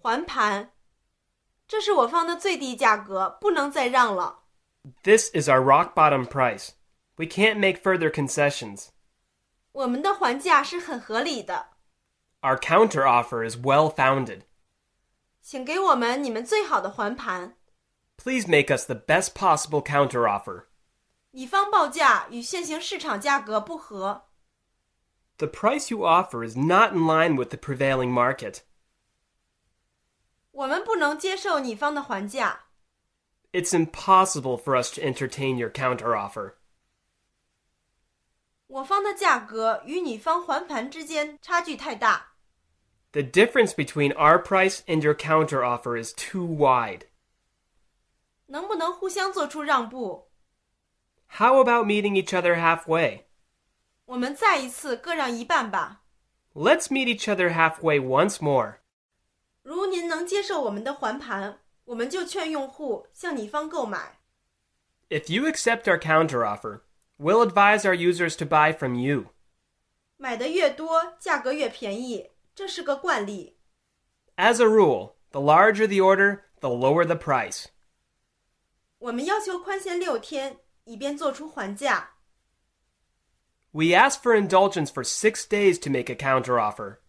还盘，这是我方的最低价格，不能再让了。 This is our rock bottom price. We can't make further concessions. 我们的还价是很合理的。 Our counter offer is well founded. 请给我们你们最好的还盘。 Please make us the best possible counter offer. 乙方报价与现行市场价格不合。 The price you offer is not in line with the prevailing market. 我们不能接受你方的还价。 It's impossible for us to entertain your counter offer. 我方的价格与你方还盘之间差距太大。 The difference between our price and your counter offer is too wide. 能不能互相做出让步？ How about meeting each other halfway? 我们再一次各让一半吧。 Let's meet each other halfway once more. 如您能接受我们的还盘，我们就劝用户向你方购买。 If you accept our counter offer, we'll advise our users to buy from you. 买的越多，价格越便宜，这是个惯例。 As a rule, the larger the order, the lower the price. 我们要求宽限6天，以便做出还价。 We ask for indulgence for 6 days to make a counter offer.